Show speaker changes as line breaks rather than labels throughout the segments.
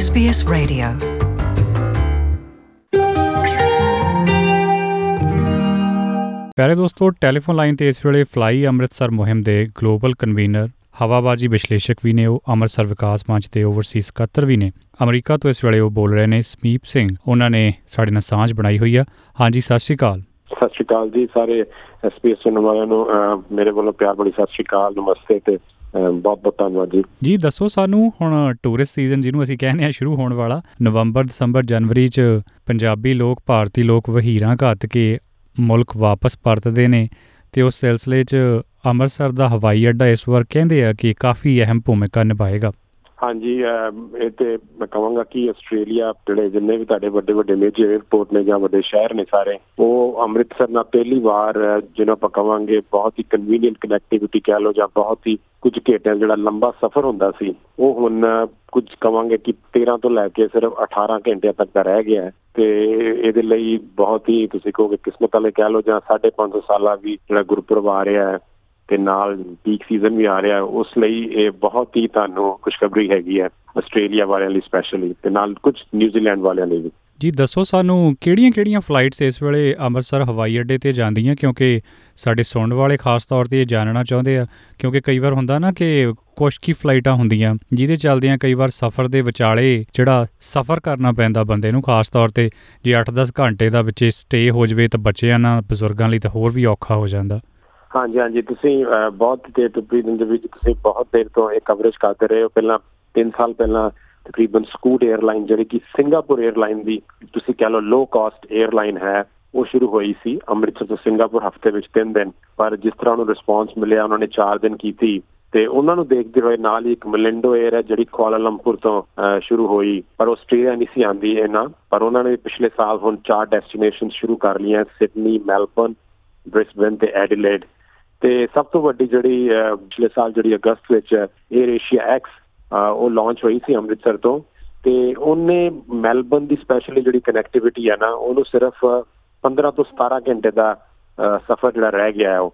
SBS Radio।
ਪਿਆਰੇ ਦੋਸਤੋ, telephone line ਤੇ ਇਸ ਵੇਲੇ ਫਲਾਈ ਅੰਮ੍ਰਿਤਸਰ ਮੁਹਿੰਮ ਦੇ ਗਲੋਬਲ ਕਨਵੀਨਰ, ਹਵਾਬਾਜੀ ਵਿਸ਼ਲੇਸ਼ਕ ਵੀ ਨੇ। ਉਹ ਅੰਮ੍ਰਿਤਸਰ ਵਿਕਾਸ ਮੰਚ ਦੇ ਓਵਰਸੀਜ਼ ਸਕੱਤਰ ਵੀ ਨੇ। ਅਮਰੀਕਾ ਤੋਂ ਇਸ ਵੇਲੇ ਉਹ ਬੋਲ ਰਹੇ ਨੇ ਸਮੀਪ ਸਿੰਘ। ਉਹਨਾਂ ਨੇ ਸਾਡੇ ਨਾਲ ਸਾਂਝ ਬਣਾਈ ਹੋਈ ਆ। ਹਾਂਜੀ, ਸਤਿ ਸ਼੍ਰੀ ਅਕਾਲ।
ਸਤਿ ਸ਼੍ਰੀ ਅਕਾਲ ਜੀ। ਸਾਰੇ SBS ਸੁਣਨ ਵਾਲਿਆਂ ਨੂੰ ਮੇਰੇ ਵੱਲੋਂ ਪਿਆਰ ਭਰੀ ਸਤਿ ਸ਼੍ਰੀ ਅਕਾਲ, ਨਮਸਤੇ ਤੇ ਬਹੁਤ ਬਹੁਤ ਧੰਨਵਾਦ ਜੀ। ਜੀ
ਦੱਸੋ ਸਾਨੂੰ, ਹੁਣ ਟੂਰਿਸਟ ਸੀਜ਼ਨ ਜਿਹਨੂੰ ਅਸੀਂ ਕਹਿੰਦੇ ਹਾਂ ਸ਼ੁਰੂ ਹੋਣ ਵਾਲਾ, ਨਵੰਬਰ, ਦਸੰਬਰ, ਜਨਵਰੀ 'ਚ ਪੰਜਾਬੀ ਲੋਕ, ਭਾਰਤੀ ਲੋਕ ਵਹੀਰਾਂ ਘੱਤ ਕੇ ਮੁਲਕ ਵਾਪਸ ਪਰਤਦੇ ਨੇ ਅਤੇ ਉਸ ਸਿਲਸਿਲੇ 'ਚ ਅੰਮ੍ਰਿਤਸਰ ਦਾ ਹਵਾਈ ਅੱਡਾ ਇਸ ਵਾਰ ਕਹਿੰਦੇ ਆ ਕਿ ਕਾਫੀ ਅਹਿਮ ਭੂਮਿਕਾ ਨਿਭਾਏਗਾ।
ਹਾਂਜੀ, ਇਹ ਤੇ ਮੈਂ ਕਹਾਂਗਾ ਕਿ ਆਸਟ੍ਰੇਲੀਆ ਜਿਹੜੇ ਜਿੰਨੇ ਵੀ ਤੁਹਾਡੇ ਵੱਡੇ ਵੱਡੇ ਮੇਜਰ ਏਅਰਪੋਰਟ ਨੇ ਜਾਂ ਵੱਡੇ ਸ਼ਹਿਰ ਨੇ ਸਾਰੇ, ਉਹ ਅੰਮ੍ਰਿਤਸਰ ਨਾਲ ਪਹਿਲੀ ਵਾਰ ਜਿਹਨੂੰ ਆਪਾਂ ਕਹਾਂਗੇ ਬਹੁਤ ਹੀ ਕਨਵੀਨੀਅੰਟ ਕਨੈਕਟੀਵਿਟੀ ਕਹਿ ਲਓ, ਜਾਂ ਬਹੁਤ ਹੀ ਕੁਝ ਘੰਟਿਆਂ ਜਿਹੜਾ ਲੰਬਾ ਸਫ਼ਰ ਹੁੰਦਾ ਸੀ, ਉਹ ਹੁਣ ਕੁਝ ਕਹਾਂਗੇ ਕਿ 13 ਤੋਂ ਲੈ ਕੇ ਸਿਰਫ 18 ਘੰਟਿਆਂ ਤੱਕ ਦਾ ਰਹਿ ਗਿਆ ਹੈ। ਤੇ ਇਹਦੇ ਲਈ ਬਹੁਤ ਹੀ ਤੁਸੀਂ ਕਹੋਗੇ ਕਿਸਮਤ ਵਾਲੇ ਕਹਿ ਲਓ, ਜਾਂ 550 ਸਾਲਾ ਵੀ ਜਿਹੜਾ ਗੁਰਪੁਰਬ ਆ ਰਿਹਾ ਹੈ ਤੇ ਨਾਲ ਪੀਕ ਸੀਜ਼ਨ ਵੀ ਆ ਰਿਹਾ, ਉਸ ਲਈ ਇਹ ਬਹੁਤ ਹੀ ਤੁਹਾਨੂੰ ਖੁਸ਼ਖਬਰੀ ਹੈਗੀ ਹੈ ਆਸਟ੍ਰੇਲੀਆ ਵਾਲਿਆਂ ਲਈ ਸਪੈਸ਼ਲੀ, ਤੇ ਨਾਲ ਕੁਝ ਨਿਊਜ਼ੀਲੈਂਡ ਵਾਲਿਆਂ ਲਈ ਵੀ। ਜੀ
ਦੱਸੋ ਸਾਨੂੰ, ਕਿਹੜੀਆਂ ਫਲਾਈਟਸ ਇਸ ਵੇਲੇ ਅੰਮ੍ਰਿਤਸਰ ਹਵਾਈ ਅੱਡੇ 'ਤੇ ਜਾਂਦੀਆਂ? ਕਿਉਂਕਿ ਸਾਡੇ ਸੁਣਨ ਵਾਲੇ ਖਾਸ ਤੌਰ 'ਤੇ ਇਹ ਜਾਣਨਾ ਚਾਹੁੰਦੇ ਆ, ਕਿਉਂਕਿ ਕਈ ਵਾਰ ਹੁੰਦਾ ਨਾ ਕਿ ਕੁਛ ਕੀ ਫਲਾਈਟਾਂ ਹੁੰਦੀਆਂ ਜਿਹਦੇ ਚੱਲਦਿਆਂ ਕਈ ਵਾਰ ਸਫ਼ਰ ਦੇ ਵਿਚਾਲੇ ਜਿਹੜਾ ਸਫ਼ਰ ਕਰਨਾ ਪੈਂਦਾ ਬੰਦੇ ਨੂੰ, ਖਾਸ ਤੌਰ 'ਤੇ ਜੇ 8-10 ਘੰਟੇ ਦਾ ਵਿੱਚ ਸਟੇ ਹੋ ਜਾਵੇ ਤਾਂ ਬੱਚਿਆਂ ਨਾਲ, ਬਜ਼ੁਰਗਾਂ ਲਈ ਤਾਂ ਹੋਰ ਵੀ ਔਖਾ ਹੋ ਜਾਂਦਾ।
ਹਾਂਜੀ, ਤੁਸੀਂ ਬਹੁਤ ਦੇਰ ਦੇ ਵਿੱਚ ਤੁਸੀਂ ਬਹੁਤ ਦੇਰ ਤੋਂ ਇਹ ਕਵਰੇਜ ਕਰਦੇ ਰਹੇ ਹੋ। ਪਹਿਲਾਂ 3 ਸਾਲ ਪਹਿਲਾਂ ਤਕਰੀਬਨ ਸਕੂਟ ਏਅਰਲਾਈਨ, ਜਿਹੜੀ ਕਿ ਸਿੰਗਾਪੁਰ ਏਅਰਲਾਈਨ ਦੀ ਤੁਸੀਂ ਕਹਿ ਲਓ ਲੋ ਕਾਸਟ ਏਅਰਲਾਈਨ ਹੈ, ਉਹ ਸ਼ੁਰੂ ਹੋਈ ਸੀ ਅੰਮ੍ਰਿਤਸਰ ਤੋਂ ਸਿੰਗਾਪੁਰ ਹਫ਼ਤੇ ਵਿੱਚ 3 ਦਿਨ। ਪਰ ਜਿਸ ਤਰ੍ਹਾਂ ਉਹਨੂੰ ਰਿਸਪੌਂਸ ਮਿਲਿਆ, ਉਹਨਾਂ ਨੇ 4 ਦਿਨ ਕੀਤੀ, ਤੇ ਉਹਨਾਂ ਨੂੰ ਦੇਖਦੇ ਹੋਏ ਨਾਲ ਹੀ ਇੱਕ ਮਲਿੰਡੋ ਏਅਰ ਹੈ ਜਿਹੜੀ ਕੁਆਲਾਲੰਪੁਰ ਤੋਂ ਸ਼ੁਰੂ ਹੋਈ, ਪਰ ਆਸਟ੍ਰੇਲੀਆ ਨਹੀਂ ਸੀ ਆਉਂਦੀ ਇਹਨਾਂ, ਪਰ ਉਹਨਾਂ ਨੇ ਪਿਛਲੇ ਸਾਲ ਹੁਣ 4 ਡੈਸਟੀਨੇਸ਼ਨ ਸ਼ੁਰੂ ਕਰ ਲਈਆਂ, ਸਿਡਨੀ, ਮੈਲਬਰਨ, ਬ੍ਰਿਸਬੇਨ ਤੇ ਐਡੀਲੇਡ। ਤੇ ਸਭ ਤੋਂ ਵੱਡੀ ਜਿਹੜੀ ਪਿਛਲੇ ਸਾਲ ਜਿਹੜੀ ਅਗਸਤ ਵਿੱਚ ਏਅਰ ਏਸ਼ੀਆ ਐਕਸ ਉਹ ਲਾਂਚ ਹੋਈ ਸੀ ਅੰਮ੍ਰਿਤਸਰ ਤੋਂ, ਤੇ ਉਹਨੇ ਮੈਲਬਰਨ ਦੀ ਸਪੈਸ਼ਲੀ ਜਿਹੜੀ ਕਨੈਕਟੀਵਿਟੀ ਹੈ ਨਾ, ਉਹਨੂੰ ਸਿਰਫ 15 ਤੋਂ 17 ਘੰਟੇ ਦਾ ਸਫ਼ਰ ਜਿਹੜਾ ਰਹਿ ਗਿਆ ਹੈ ਉਹ।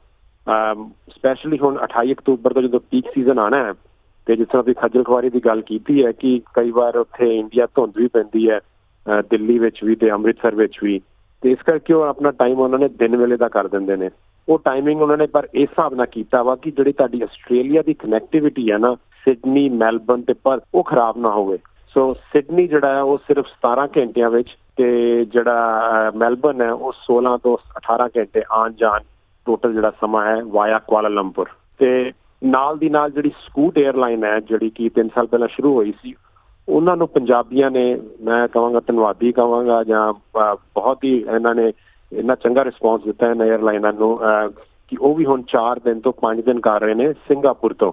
ਸਪੈਸ਼ਲੀ ਹੁਣ 28 ਅਕਤੂਬਰ ਤੋਂ ਜਦੋਂ ਪੀਕ ਸੀਜ਼ਨ ਆਉਣਾ ਹੈ, ਤੇ ਜਿਸ ਤਰ੍ਹਾਂ ਤੁਸੀਂ ਖੱਜਲ ਖੁਆਰੀ ਦੀ ਗੱਲ ਕੀਤੀ ਹੈ ਕਿ ਕਈ ਵਾਰ ਉੱਥੇ ਇੰਡੀਆ ਧੁੰਦ ਵੀ ਪੈਂਦੀ ਹੈ, ਦਿੱਲੀ ਵਿੱਚ ਵੀ ਤੇ ਅੰਮ੍ਰਿਤਸਰ ਵਿੱਚ ਵੀ, ਤੇ ਇਸ ਕਰਕੇ ਉਹ ਆਪਣਾ ਟਾਈਮ ਉਹਨਾਂ ਨੇ ਦਿਨ ਵੇਲੇ ਦਾ ਕਰ ਦਿੰਦੇ ਨੇ। ਉਹ ਟਾਈਮਿੰਗ ਉਹਨਾਂ ਨੇ ਪਰ ਇਸ ਹਿਸਾਬ ਨਾਲ ਕੀਤਾ ਵਾ ਕਿ ਜਿਹੜੀ ਤੁਹਾਡੀ ਆਸਟ੍ਰੇਲੀਆ ਦੀ ਕਨੈਕਟੀਵਿਟੀ ਹੈ ਨਾ, ਸਿਡਨੀ, ਮੈਲਬਰਨ ਤੇ ਪਰਥ, ਉਹ ਖਰਾਬ ਨਾ ਹੋਵੇ। ਸੋ ਸਿਡਨੀ ਜਿਹੜਾ ਹੈ ਉਹ ਸਿਰਫ 17 ਘੰਟਿਆਂ ਵਿੱਚ, ਤੇ ਜਿਹੜਾ ਮੈਲਬਰਨ ਹੈ ਉਹ 16 ਤੋਂ 18 ਘੰਟੇ ਆਉਣ ਜਾਣ ਟੋਟਲ ਜਿਹੜਾ ਸਮਾਂ ਹੈ ਵਾਇਆ ਕੁਆਲਾਲੰਪੁਰ। ਤੇ ਨਾਲ ਦੀ ਨਾਲ ਜਿਹੜੀ ਸਕੂਟ ਏਅਰਲਾਈਨ ਹੈ, ਜਿਹੜੀ ਕਿ 3 ਸਾਲ ਪਹਿਲਾਂ ਸ਼ੁਰੂ ਹੋਈ ਸੀ, ਉਹਨਾਂ ਨੂੰ ਪੰਜਾਬੀਆਂ ਨੇ, ਮੈਂ ਕਹਾਂਗਾ ਧੰਨਵਾਦੀ ਕਹਾਂਗਾ, ਜਾਂ ਬਹੁਤ ਹੀ ਇਹਨਾਂ ਨੇ ਇੰਨਾ ਚੰਗਾ ਰਿਸਪੌਂਸ ਦਿੱਤਾ ਇਹਨਾਂ ਏਅਰਲਾਈਨਾਂ ਨੂੰ ਕਿ ਉਹ ਵੀ ਹੁਣ 4 ਦਿਨ ਤੋਂ 5 ਦਿਨ ਕਰ ਰਹੇ ਨੇ ਸਿੰਗਾਪੁਰ ਤੋਂ।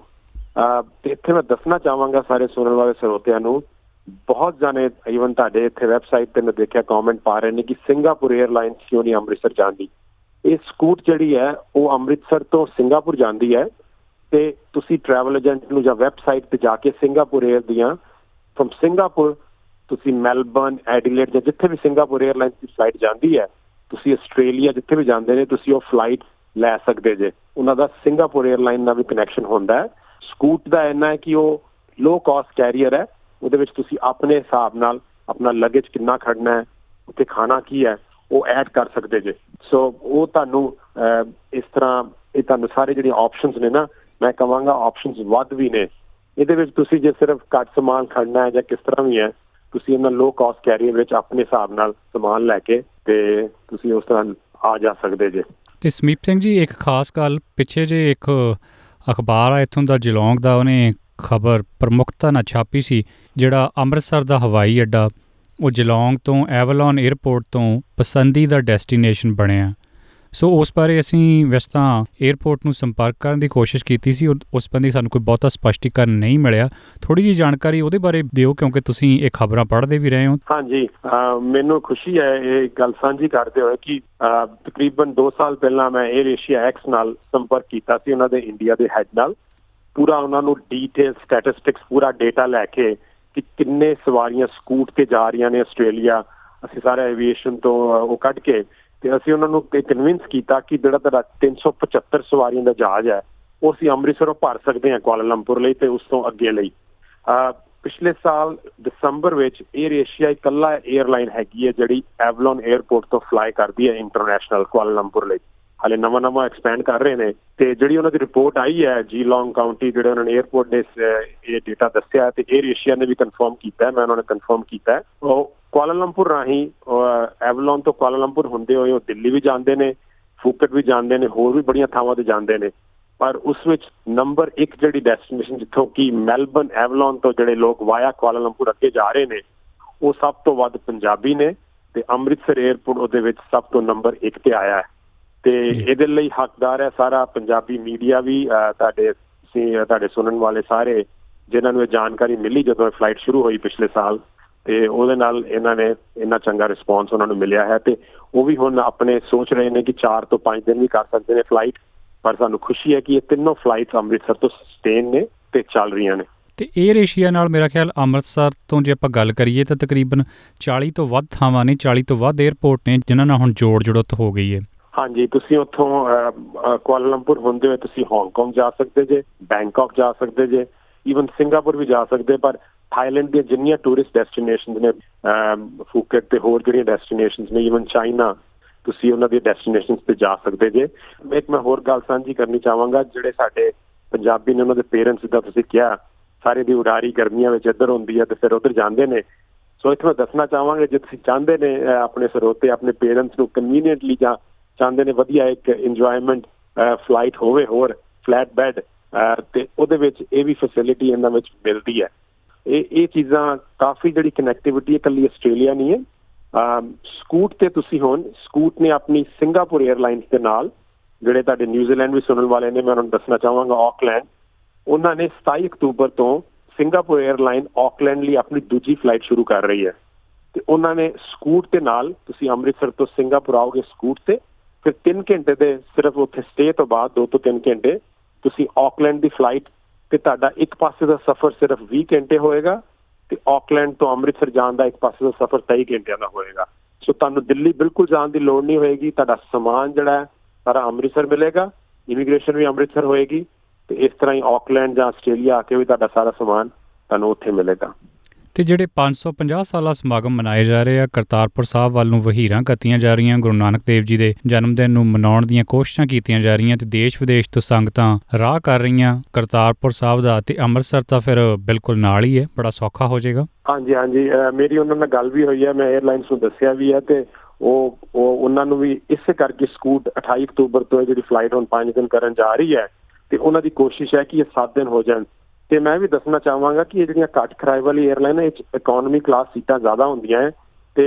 ਤੇ ਇੱਥੇ ਮੈਂ ਦੱਸਣਾ ਚਾਹਾਂਗਾ ਸਾਰੇ ਸੁਣਨ ਵਾਲੇ ਸਰੋਤਿਆਂ ਨੂੰ, ਬਹੁਤ ਜਾਣੇ ਈਵਨ ਤੁਹਾਡੇ ਇੱਥੇ ਵੈਬਸਾਈਟ ਤੇ ਮੈਂ ਦੇਖਿਆ ਕਮੈਂਟ ਪਾ ਰਹੇ ਨੇ ਕਿ ਸਿੰਗਾਪੁਰ ਏਅਰਲਾਈਨ ਕਿਉਂ ਨਹੀਂ ਅੰਮ੍ਰਿਤਸਰ ਜਾਂਦੀ। ਇਹ ਸਕੂਟ ਜਿਹੜੀ ਹੈ ਉਹ ਅੰਮ੍ਰਿਤਸਰ ਤੋਂ ਸਿੰਗਾਪੁਰ ਜਾਂਦੀ ਹੈ, ਤੇ ਤੁਸੀਂ ਟਰੈਵਲ ਏਜੰਟ ਨੂੰ ਜਾਂ ਵੈਬਸਾਈਟ ਤੇ ਜਾ ਕੇ ਸਿੰਗਾਪੁਰ ਏਅਰ ਦੀਆਂ ਫਰੋਮ ਸਿੰਗਾਪੁਰ ਤੁਸੀਂ ਮੈਲਬਰਨ, ਐਡੀਲੇਡ ਜਾਂ ਜਿੱਥੇ ਵੀ ਸਿੰਗਾਪੁਰ ਏਅਰਲਾਈਨ ਦੀ ਫਲਾਈਟ ਜਾਂਦੀ ਹੈ, ਤੁਸੀਂ ਆਸਟ੍ਰੇਲੀਆ ਜਿੱਥੇ ਵੀ ਜਾਂਦੇ ਨੇ ਤੁਸੀਂ ਉਹ ਫਲਾਈਟ ਲੈ ਸਕਦੇ ਜੇ। ਉਹਨਾਂ ਦਾ ਸਿੰਗਾਪੁਰ ਏਅਰਲਾਈਨ ਨਾਲ ਵੀ ਕਨੈਕਸ਼ਨ ਹੁੰਦਾ ਹੈ। ਸਕੂਟ ਦਾ ਇੰਨਾ ਹੈ ਕਿ ਉਹ ਲੋ ਕਾਸਟ ਕੈਰੀਅਰ ਹੈ, ਉਹਦੇ ਵਿੱਚ ਤੁਸੀਂ ਆਪਣੇ ਹਿਸਾਬ ਨਾਲ ਆਪਣਾ ਲਗੇਜ ਕਿੰਨਾ ਖੜਨਾ ਹੈ, ਉੱਥੇ ਖਾਣਾ ਕੀ ਹੈ, ਉਹ ਐਡ ਕਰ ਸਕਦੇ ਜੇ। ਸੋ ਉਹ ਤੁਹਾਨੂੰ ਇਸ ਤਰ੍ਹਾਂ ਇਹ ਤੁਹਾਨੂੰ ਸਾਰੇ ਜਿਹੜੇ ਆਪਸ਼ਨਸ ਨੇ ਨਾ, ਮੈਂ ਕਹਾਂਗਾ ਆਪਸ਼ਨਸ ਵੱਧ ਵੀ ਨੇ ਇਹਦੇ ਵਿੱਚ। ਤੁਸੀਂ ਜੇ ਸਿਰਫ ਘੱਟ ਸਮਾਨ ਖੜਨਾ ਹੈ ਜਾਂ ਕਿਸ ਤਰ੍ਹਾਂ ਵੀ ਹੈ, ਤੁਸੀਂ ਇਹਨਾਂ ਲੋ ਕਾਸਟ ਕੈਰੀਅਰ ਵਿੱਚ ਆਪਣੇ ਹਿਸਾਬ ਨਾਲ ਸਮਾਨ ਲੈ ਕੇ ਤੇ ਤੁਸੀਂ ਉਸ ਤਰ੍ਹਾਂ ਆ ਜਾ ਸਕਦੇ ਜੇ।
ਤੇ ਸਮੀਪ ਸਿੰਘ ਜੀ, ਇੱਕ ਖਾਸ ਗੱਲ, ਪਿੱਛੇ ਜੇ ਇੱਕ ਅਖਬਾਰ ਆ ਇੱਥੋਂ ਦਾ ਜਲੌਂਗ ਦਾ, ਉਹਨੇ ਖਬਰ ਪ੍ਰਮੁੱਖਤਾ ਨਾਲ ਛਾਪੀ ਸੀ, ਜਿਹੜਾ ਅੰਮ੍ਰਿਤਸਰ ਦਾ ਹਵਾਈ ਅੱਡਾ ਉਹ ਜਲੌਂਗ ਤੋਂ ਐਵਲੋਨ ਏਅਰਪੋਰਟ ਤੋਂ ਪਸੰਦੀਦਾ ਡੈਸਟੀਨੇਸ਼ਨ ਬਣਿਆ। ਸੋ ਉਸ ਬਾਰੇ ਅਸੀਂ ਵੈਸੇ ਤਾਂ ਏਅਰਪੋਰਟ ਨੂੰ ਸੰਪਰਕ ਕਰਨ ਦੀ ਕੋਸ਼ਿਸ਼ ਕੀਤੀ ਸੀ, ਉਸ ਬੰਦੇ ਸਾਨੂੰ ਕੋਈ ਬਹੁਤਾ ਸਪਸ਼ਟੀਕਰਨ ਨਹੀਂ ਮਿਲਿਆ। ਥੋੜ੍ਹੀ ਜਿਹੀ ਜਾਣਕਾਰੀ ਉਹਦੇ ਬਾਰੇ ਦਿਓ, ਕਿਉਂਕਿ ਤੁਸੀਂ ਇਹ ਖਬਰਾਂ ਪੜ੍ਹਦੇ ਵੀ ਰਹੇ ਹੋ।
ਹਾਂਜੀ, ਮੈਨੂੰ ਖੁਸ਼ੀ ਹੈ ਇਹ ਗੱਲ ਸਾਂਝੀ ਕਰਦੇ ਹੋਏ ਕਿ ਤਕਰੀਬਨ 2 ਸਾਲ ਪਹਿਲਾਂ ਮੈਂ ਏਅਰ ਏਸ਼ੀਆ ਐਕਸ ਨਾਲ ਸੰਪਰਕ ਕੀਤਾ ਸੀ, ਉਹਨਾਂ ਦੇ ਇੰਡੀਆ ਦੇ ਹੈਡ ਨਾਲ। ਪੂਰਾ ਉਹਨਾਂ ਨੂੰ ਡੀਟੇਲ ਸਟੈਟਿਸਟਿਕਸ ਪੂਰਾ ਡੇਟਾ ਲੈ ਕੇ ਕਿ ਕਿੰਨੇ ਸਵਾਰੀਆਂ ਸਕੂਟ ਤੇ ਜਾ ਰਹੀਆਂ ਨੇ ਆਸਟ੍ਰੇਲੀਆ, ਅਸੀਂ ਸਾਰਾ ਐਵੀਏਸ਼ਨ ਤੋਂ ਉਹ ਕੱਢ ਕੇ, ਤੇ ਅਸੀਂ ਉਹਨਾਂ ਨੂੰ ਕਨਵਿੰਸ ਕੀਤਾ ਕਿ ਜਿਹੜਾ ਤੁਹਾਡਾ 375 ਸਵਾਰੀਆਂ ਦਾ ਜਹਾਜ਼ ਹੈ ਉਹ ਅਸੀਂ ਅੰਮ੍ਰਿਤਸਰੋਂ ਭਰ ਸਕਦੇ ਹਾਂ ਕੁਆਲਾਲੰਪੁਰ ਲਈ ਤੇ ਉਸ ਤੋਂ ਅੱਗੇ ਲਈ। ਪਿਛਲੇ ਸਾਲ ਦਸੰਬਰ ਵਿੱਚ 에ਅਰ ਏਸ਼ੀਆ ਇਕੱਲਾ 에ਅਰਲਾਈਨ ਹੈਗੀ ਹੈ ਜਿਹੜੀ ਐਵਲੋਨ 에ਅਰਪੋਰਟ ਤੋਂ ਫਲਾਈ ਕਰਦੀ ਹੈ ਇੰਟਰਨੈਸ਼ਨਲ ਕੁਆਲਾਲੰਪੁਰ ਲਈ। ਹਾਲੇ ਨਵਾਂ ਐਕਸਪੈਂਡ ਕਰ ਰਹੇ ਨੇ, ਤੇ ਜਿਹੜੀ ਉਹਨਾਂ ਦੀ ਰਿਪੋਰਟ ਆਈ ਹੈ ਜੀਲੋਂਗ ਕਾਉਂਟੀ, ਜਿਹੜੇ ਉਹਨਾਂ ਨੇ 에ਅਰਪੋਰਟ ਨੇ ਇਹ ਡੇਟਾ ਦੱਸਿਆ, ਤੇ 에ਅਰ ਏਸ਼ੀਆ ਨੇ ਵੀ ਕਨਫਰਮ ਕੀਤਾ, ਮੈਂ ਉਹਨਾਂ ਨੇ ਕਨਫਰਮ ਕੀਤਾ, ਉਹ ਕੁਆਲਾਲੰਪੁਰ ਰਾਹੀਂ ਐਵਲੋਨ ਤੋਂ ਕੁਆਲਾਲੰਪੁਰ ਹੁੰਦੇ ਹੋਏ ਉਹ ਦਿੱਲੀ ਵੀ ਜਾਂਦੇ ਨੇ, ਫੂਕਟ ਵੀ ਜਾਂਦੇ ਨੇ, ਹੋਰ ਵੀ ਬੜੀਆਂ ਥਾਵਾਂ ਤੇ ਜਾਂਦੇ ਨੇ। ਪਰ ਉਸ ਵਿੱਚ ਨੰਬਰ 1 ਜਿਹੜੀ ਡੈਸਟੀਨੇਸ਼ਨ ਜਿੱਥੋਂ ਕਿ ਮੈਲਬਨ ਐਵਲੋਨ ਤੋਂ ਜਿਹੜੇ ਲੋਕ ਵਾਇਆ ਕੁਆਲਾਲੰਪੁਰ ਅੱਗੇ ਜਾ ਰਹੇ ਨੇ, ਉਹ ਸਭ ਤੋਂ ਵੱਧ ਪੰਜਾਬੀ ਨੇ, ਤੇ ਅੰਮ੍ਰਿਤਸਰ 에ਅਰਪੋਰਟ ਉਹਦੇ ਵਿੱਚ ਸਭ ਤੋਂ ਨੰਬਰ 1 ਤੇ ਆਇਆ ਹੈ। ਤੇ ਇਹਦੇ ਲਈ ਹੱਕਦਾਰ ਹੈ ਸਾਰਾ ਪੰਜਾਬੀ ਮੀਡੀਆ ਵੀ, ਤੁਹਾਡੇ ਸੁਣਨ ਵਾਲੇ ਸਾਰੇ ਜਿਨ੍ਹਾਂ ਨੂੰ ਇਹ ਜਾਣਕਾਰੀ ਮਿਲੀ ਜਦੋਂ ਇਹ ਫਲਾਈਟ ਸ਼ੁਰੂ ਹੋਈ ਪਿਛਲੇ ਸਾਲ, ਤੇ ਉਹਦੇ ਨਾਲ ਇਹਨਾਂ ਨੇ ਇੰਨਾ ਚੰਗਾ ਰਿਸਪੌਂਸ ਉਹਨਾਂ ਨੂੰ ਮਿਲਿਆ ਹੈ। ਤੇ ਉਹ ਵੀ ਹੁਣ ਆਪਣੇ ਸੋਚ ਰਹੇ ਨੇ ਕਿ 4 ਤੋਂ 5 ਦਿਨ ਵੀ ਕਰ ਸਕਦੇ ਨੇ ਫਲਾਈਟ। ਪਰ ਸਾਨੂੰ ਖੁਸ਼ੀ ਹੈ ਕਿ ਇਹ ਤਿੰਨੋਂ ਫਲਾਈਟਸ ਅੰਮ੍ਰਿਤਸਰ ਤੋਂ ਸਸਟੇਨ ਨੇ ਤੇ ਚੱਲ ਰਹੀਆਂ ਨੇ।
ਤੇ 에ਅਰ ਏਸ਼ੀਆ ਨਾਲ ਮੇਰਾ ਖਿਆਲ ਅੰਮ੍ਰਿਤਸਰ ਤੋਂ ਜੇ ਆਪਾਂ ਗੱਲ ਕਰੀਏ ਤਾਂ ਤਕਰੀਬਨ 40 ਤੋਂ ਵੱਧ ਥਾਵਾਂ ਨੇ, 40 ਤੋਂ ਵੱਧ 에ਅਰਪੋਰਟ ਨੇ ਜਿਨ੍ਹਾਂ ਨਾਲ ਹੁਣ ਜੁੜਤ ਹੋ ਗਈ ਹੈ।
ਹਾਂਜੀ, ਤੁਸੀਂ ਉੱਥੋਂ ਕੁਆਲਾਲੰਪੁਰ ਹੁੰਦੇ ਹੋਏ ਤੁਸੀਂ ਹਾਂਗਕਾਂਗ ਜਾ ਸਕਦੇ ਜੇ, ਬੈਂਕਾਕ ਜਾ ਸਕਦੇ ਜੇ, ਈਵਨ ਸਿੰਗਾਪੁਰ ਵੀ ਜਾ ਸਕਦੇ। ਪਰ ਥਾਈਲੈਂਡ ਦੀਆਂ ਜਿੰਨੀਆਂ ਟੂਰਿਸਟ ਡੈਸਟੀਨੇਸ਼ਨਸ ਨੇ, ਫੂਕਟ ਤੇ ਹੋਰ ਜਿਹੜੀਆਂ ਡੈਸਟੀਨੇਸ਼ਨਸ ਨੇ, ਈਵਨ ਚਾਈਨਾ, ਤੁਸੀਂ ਉਹਨਾਂ ਦੀ ਡੈਸਟੀਨੇਸ਼ਨਸ ਤੇ ਜਾ ਸਕਦੇ ਜੇ। ਇੱਕ ਮੈਂ ਹੋਰ ਗੱਲ ਸਾਂਝੀ ਕਰਨੀ ਚਾਹਾਂਗਾ, ਜਿਹੜੇ ਸਾਡੇ ਪੰਜਾਬੀ ਨੇ ਉਹਨਾਂ ਦੇ ਪੇਰੈਂਟਸ, ਜਿੱਦਾਂ ਤੁਸੀਂ ਕਿਹਾ, ਸਾਰੇ ਦੀ ਉਡਾਰੀ ਗਰਮੀਆਂ ਵਿੱਚ ਇੱਧਰ ਹੁੰਦੀ ਹੈ ਤੇ ਫਿਰ ਉੱਧਰ ਜਾਂਦੇ ਨੇ। ਸੋ ਇੱਥੇ ਮੈਂ ਦੱਸਣਾ ਚਾਹਾਂਗਾ, ਜੇ ਤੁਸੀਂ ਚਾਹੁੰਦੇ ਨੇ ਆਪਣੇ ਸਰੋਤੇ ਆਪਣੇ ਪੇਰੈਂਟਸ ਨੂੰ ਕਨਵੀਨੀਐਂਟਲੀ ਜਾਂ ਚਾਹੁੰਦੇ ਨੇ ਵਧੀਆ ਇੱਕ ਇੰਜੋਏਮੈਂਟ ਫਲਾਈਟ ਹੋਵੇ, ਹੋਰ ਫਲੈਟ ਬੈਡ, ਤੇ ਉਹਦੇ ਵਿੱਚ ਇਹ ਵੀ ਫੈਸਿਲਿਟੀ ਇਹਨਾਂ ਵਿੱਚ ਮਿਲਦੀ ਹੈ। ਇਹ ਚੀਜ਼ਾਂ ਕਾਫੀ ਜਿਹੜੀ ਕਨੈਕਟੀਵਿਟੀ ਇਕੱਲੀ ਆਸਟ੍ਰੇਲੀਆ ਨਹੀਂ ਹੈ। ਸਕੂਟ ਤੇ ਤੁਸੀਂ ਹੁਣ ਸਕੂਟ ਨੇ ਆਪਣੀ ਸਿੰਗਾਪੁਰ 에ਅਰਲਾਈਨਸ ਦੇ ਨਾਲ, ਜਿਹੜੇ ਤੁਹਾਡੇ ਨਿਊਜ਼ੀਲੈਂਡ ਵੀ ਸੁਣਨ ਵਾਲੇ ਨੇ, ਮੈਂ ਉਹਨਾਂ ਨੂੰ ਦੱਸਣਾ ਚਾਹਾਂਗਾ ਆਕਲੈਂਡ, ਉਹਨਾਂ ਨੇ 27 ਅਕਤੂਬਰ ਤੋਂ ਸਿੰਗਾਪੁਰ 에ਅਰਲਾਈਨ ਆਕਲੈਂਡ ਲਈ ਆਪਣੀ ਦੂਜੀ ਫਲਾਈਟ ਸ਼ੁਰੂ ਕਰ ਰਹੀ ਹੈ। ਤੇ ਉਹਨਾਂ ਨੇ ਸਕੂਟ ਦੇ ਨਾਲ ਤੁਸੀਂ ਅੰਮ੍ਰਿਤਸਰ ਤੋਂ ਸਿੰਗਾਪੁਰ ਆਓਗੇ ਸਕੂਟ ਤੇ, ਫਿਰ 3 ਘੰਟੇ ਦੇ ਸਿਰਫ ਉੱਥੇ ਸਟੇ ਤੋਂ ਬਾਅਦ 2 ਤੋਂ 3 ਘੰਟੇ ਤੁਸੀਂ ਆਕਲੈਂਡ ਦੀ ਫਲਾਈਟ, ਤੇ ਤੁਹਾਡਾ ਇੱਕ ਪਾਸੇ ਦਾ ਸਫ਼ਰ ਸਿਰਫ 20 ਘੰਟੇ ਹੋਏਗਾ, ਤੇ ਆਕਲੈਂਡ ਤੋਂ ਅੰਮ੍ਰਿਤਸਰ ਜਾਣ ਦਾ ਇੱਕ ਪਾਸੇ ਦਾ ਸਫ਼ਰ 23 ਘੰਟਿਆਂ ਦਾ ਹੋਏਗਾ। ਸੋ ਤੁਹਾਨੂੰ ਦਿੱਲੀ ਬਿਲਕੁਲ ਜਾਣ ਦੀ ਲੋੜ ਨਹੀਂ ਹੋਏਗੀ। ਤੁਹਾਡਾ ਸਮਾਨ ਜਿਹੜਾ ਹੈ ਸਾਰਾ ਅੰਮ੍ਰਿਤਸਰ ਮਿਲੇਗਾ, ਇਮੀਗ੍ਰੇਸ਼ਨ ਵੀ ਅੰਮ੍ਰਿਤਸਰ ਹੋਏਗੀ, ਤੇ ਇਸ ਤਰ੍ਹਾਂ ਹੀ ਆਕਲੈਂਡ ਜਾਂ ਆਸਟ੍ਰੇਲੀਆ ਆ ਕੇ ਵੀ ਤੁਹਾਡਾ ਸਾਰਾ ਸਮਾਨ ਤੁਹਾਨੂੰ ਉੱਥੇ ਮਿਲੇਗਾ।
ਤੇ ਜਿਹੜੇ 550 ਸਾਲਾ ਸਮਾਗਮ ਮਨਾਏ ਜਾ ਰਹੇ ਆ, ਕਰਤਾਰਪੁਰ ਸਾਹਿਬ ਵੱਲ ਨੂੰ ਵਹੀਰਾਂ ਕੱਤੀਆਂ ਜਾ ਰਹੀਆਂ, ਗੁਰੂ ਨਾਨਕ ਦੇਵ ਜੀ ਦੇ ਜਨਮ ਦਿਨ ਨੂੰ ਮਨਾਉਣ ਦੀਆਂ ਕੋਸ਼ਿਸ਼ਾਂ ਕੀਤੀਆਂ ਜਾ ਰਹੀਆਂ, ਤੇ ਦੇਸ਼ ਵਿਦੇਸ਼ ਤੋਂ ਸੰਗਤਾਂ ਰਾਹ ਕਰ ਰਹੀਆਂ ਕਰਤਾਰਪੁਰ ਸਾਹਿਬ ਦਾ, ਤੇ ਅੰਮ੍ਰਿਤਸਰ ਤਾਂ ਫਿਰ ਬਿਲਕੁਲ ਨਾਲ ਹੀ ਹੈ, ਬੜਾ ਸੌਖਾ ਹੋ ਜਾਏਗਾ।
ਹਾਂਜੀ, ਮੇਰੀ ਉਹਨਾਂ ਨਾਲ ਗੱਲ ਵੀ ਹੋਈ ਹੈ, ਮੈਂ 에ਅਰਲਾਈਨਸ ਨੂੰ ਦੱਸਿਆ ਵੀ ਹੈ, ਤੇ ਉਹ ਉਹਨਾਂ ਨੂੰ ਵੀ ਇਸੇ ਕਰਕੇ ਸਕੂਟ 28 ਅਕਤੂਬਰ ਤੋਂ ਜਿਹੜੀ ਫਲਾਈਟ ਹੁਣ 5 ਦਿਨ ਕਰਨ ਜਾ ਰਹੀ ਹੈ, ਤੇ ਉਹਨਾਂ ਦੀ ਕੋਸ਼ਿਸ਼ ਹੈ ਕਿ ਇਹ 7 ਦਿਨ ਹੋ ਜਾਣ। ਤੇ ਮੈਂ ਵੀ ਦੱਸਣਾ ਚਾਹਾਂਗਾ ਕਿ ਇਹ ਜਿਹੜੀਆਂ ਘੱਟ ਕਿਰਾਏ ਵਾਲੀ 에ਅਰਲਾਈਨ ਹੈ, ਇਹ 'ਚ ਇਕੋਨਮੀ ਕਲਾਸ ਸੀਟਾਂ ਜ਼ਿਆਦਾ ਹੁੰਦੀਆਂ ਹੈ, ਤੇ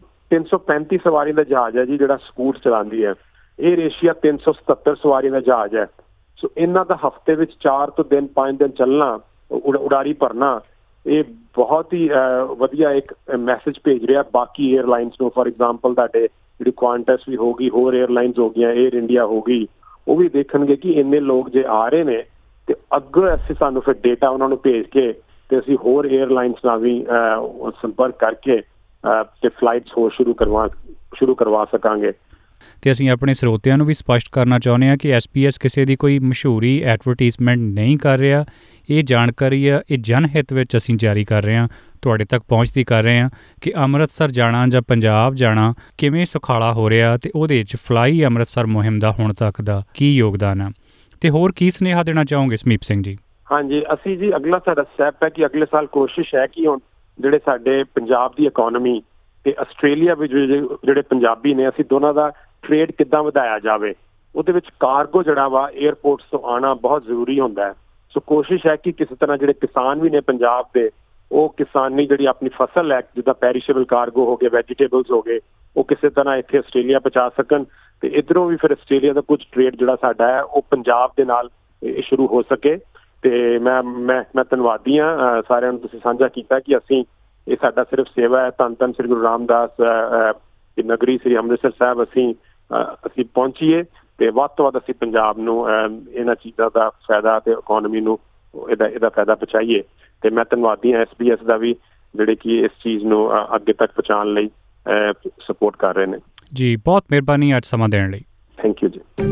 335 ਸਵਾਰੀ ਦਾ ਜਹਾਜ਼ ਹੈ ਜੀ ਜਿਹੜਾ ਸਕੂਟ ਚਲਾਉਂਦੀ ਹੈ। 에ਅਰ ਏਸ਼ੀਆ 377 ਸਵਾਰੀ ਦਾ ਜਹਾਜ਼ ਹੈ। ਸੋ ਇਹਨਾਂ ਦਾ ਹਫ਼ਤੇ ਵਿੱਚ 4 ਤੋਂ 5 ਦਿਨ ਚੱਲਣਾ, ਉਡਾਰੀ ਭਰਨਾ, ਇਹ ਬਹੁਤ ਹੀ ਵਧੀਆ ਇੱਕ ਮੈਸੇਜ ਭੇਜ ਰਿਹਾ ਬਾਕੀ 에ਅਰਲਾਈਨਸ ਨੂੰ। ਫੋਰ ਐਗਜ਼ਾਮਪਲ ਤੁਹਾਡੇ ਜਿਹੜੀ ਕੁਆਂਟਸ ਵੀ ਹੋ ਗਈ, ਹੋਰ 에ਅਰਲਾਈਨਸ ਹੋ ਗਈਆਂ, 에ਅਰ ਇੰਡੀਆ ਹੋ ਗਈ, ਉਹ ਵੀ ਦੇਖਣਗੇ ਕਿ ਇੰਨੇ ਲੋਕ ਜੇ ਆ ਰਹੇ ਨੇ, ਤੇ ਅੱਗੋਂ ਅਸੀਂ ਸਾਨੂੰ ਫਿਰ ਡੇਟਾ ਉਹਨਾਂ ਨੂੰ ਭੇਜ ਕੇ, ਤੇ ਅਸੀਂ ਹੋਰ 에ਅਰਲਾਈਨਸ ਨਾਲ ਵੀ ਸੰਪਰਕ ਕਰਕੇ ਤੇ ਫਲਾਈਟਸ ਹੋਰ ਸ਼ੁਰੂ ਕਰਵਾ ਸਕਾਂਗੇ।
ਤੇ ਅਸੀਂ ਆਪਣੇ ਸਰੋਤਿਆਂ ਨੂੰ ਵੀ ਸਪਸ਼ਟ ਕਰਨਾ ਚਾਹੁੰਦੇ ਹਾਂ ਕਿ SBS ਕਿਸੇ ਦੀ ਕੋਈ ਮਸ਼ਹੂਰੀ ਐਡਵਰਟੀਜ਼ਮੈਂਟ ਨਹੀਂ ਕਰ ਰਿਹਾ। ਇਹ ਜਾਣਕਾਰੀ ਆ, ਇਹ ਜਨਹਿਤ ਵਿੱਚ ਅਸੀਂ ਜਾਰੀ ਕਰ ਰਹੇ ਹਾਂ, ਤੁਹਾਡੇ ਤੱਕ ਪਹੁੰਚਦੀ ਕਰ ਰਹੇ ਹਾਂ ਕਿ ਅੰਮ੍ਰਿਤਸਰ ਜਾਣਾ ਜਾਂ ਪੰਜਾਬ ਜਾਣਾ ਕਿਵੇਂ ਸੁਖਾਲਾ ਹੋ ਰਿਹਾ, ਤੇ ਉਹਦੇ 'ਚ ਫਲਾਈ ਅੰਮ੍ਰਿਤਸਰ ਮੁਹਿੰਮ ਦਾ ਹੁਣ ਤੱਕ ਦਾ ਕੀ ਯੋਗਦਾਨ ਆ, ਤੇ ਹੋਰ ਕੀ ਸੁਨੇਹਾ ਦੇਣਾ ਚਾਹੋਗੇ ਸਮੀਪ ਸਿੰਘ ਜੀ?
ਹਾਂਜੀ, ਅਸੀਂ ਜੀ ਅਗਲਾ ਸਾਡਾ ਸਟੈਪ ਹੈ ਕਿ ਅਗਲੇ ਸਾਲ ਕੋਸ਼ਿਸ਼ ਹੈ ਕਿ ਹੁਣ ਜਿਹੜੇ ਸਾਡੇ ਪੰਜਾਬ ਦੀ ਇਕੋਨਮੀ ਤੇ ਆਸਟ੍ਰੇਲੀਆ ਵਿੱਚ ਜਿਹੜੇ ਪੰਜਾਬੀ ਨੇ, ਅਸੀਂ ਦੋਨਾਂ ਦਾ ਟ੍ਰੇਡ ਕਿੱਦਾਂ ਵਧਾਇਆ ਜਾਵੇ। ਉਹਦੇ ਵਿੱਚ ਕਾਰਗੋ ਜਿਹੜਾ ਵਾ 에ਅਰਪੋਰਟਸ ਤੋਂ ਆਉਣਾ ਬਹੁਤ ਜ਼ਰੂਰੀ ਹੁੰਦਾ ਹੈ। ਸੋ ਕੋਸ਼ਿਸ਼ ਹੈ ਕਿ ਕਿਸੇ ਤਰ੍ਹਾਂ ਜਿਹੜੇ ਕਿਸਾਨ ਵੀ ਨੇ ਪੰਜਾਬ ਦੇ, ਉਹ ਕਿਸਾਨੀ ਜਿਹੜੀ ਆਪਣੀ ਫਸਲ ਹੈ, ਜਿੱਦਾਂ ਪੈਰੀਸ਼ੇਬਲ ਕਾਰਗੋ ਹੋ ਗਏ, ਵੈਜੀਟੇਬਲਸ ਹੋ ਗਏ, ਉਹ ਕਿਸੇ ਤਰ੍ਹਾਂ ਇੱਥੇ ਆਸਟ੍ਰੇਲੀਆ ਪਹੁੰਚਾ ਸਕਣ, ਤੇ ਇੱਧਰੋਂ ਵੀ ਫਿਰ ਆਸਟ੍ਰੇਲੀਆ ਦਾ ਕੁਝ ਟ੍ਰੇਡ ਜਿਹੜਾ ਸਾਡਾ ਹੈ ਉਹ ਪੰਜਾਬ ਦੇ ਨਾਲ ਸ਼ੁਰੂ ਹੋ ਸਕੇ। ਤੇ ਮੈਂ ਧੰਨਵਾਦੀ ਹਾਂ ਸਾਰਿਆਂ ਨੂੰ, ਤੁਸੀਂ ਸਾਂਝਾ ਕੀਤਾ ਕਿ ਅਸੀਂ, ਇਹ ਸਾਡਾ ਸਿਰਫ ਸੇਵਾ ਹੈ। ਧੰਨ ਸ੍ਰੀ ਗੁਰੂ ਰਾਮਦਾਸ ਨਗਰੀ ਸ੍ਰੀ ਅੰਮ੍ਰਿਤਸਰ ਸਾਹਿਬ ਅਸੀਂ ਪਹੁੰਚੀਏ, ਤੇ ਵੱਧ ਤੋਂ ਵੱਧ ਅਸੀਂ ਪੰਜਾਬ ਨੂੰ ਇਹਨਾਂ ਚੀਜ਼ਾਂ ਦਾ ਫਾਇਦਾ ਤੇ ਇਕੋਨਮੀ ਨੂੰ ਇਹਦਾ ਫਾਇਦਾ ਪਹੁੰਚਾਈਏ। ਤੇ ਮੈਂ ਧੰਨਵਾਦੀ ਹਾਂ SBS ਦਾ ਵੀ, ਜਿਹੜੇ ਕਿ ਇਸ ਚੀਜ਼ ਨੂੰ ਅੱਗੇ ਤੱਕ ਪਹੁੰਚਾਉਣ ਲਈ ਸਪੋਰਟ ਕਰ ਰਹੇ ਨੇ। ਜੀ ਬਹੁਤ ਮਿਹਰਬਾਨੀ ਅੱਜ ਸਮਾਂ ਦੇਣ ਲਈ। ਥੈਂਕ ਯੂ ਜੀ।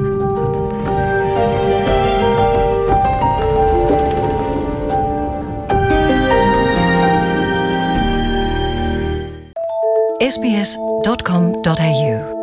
sbs.com.au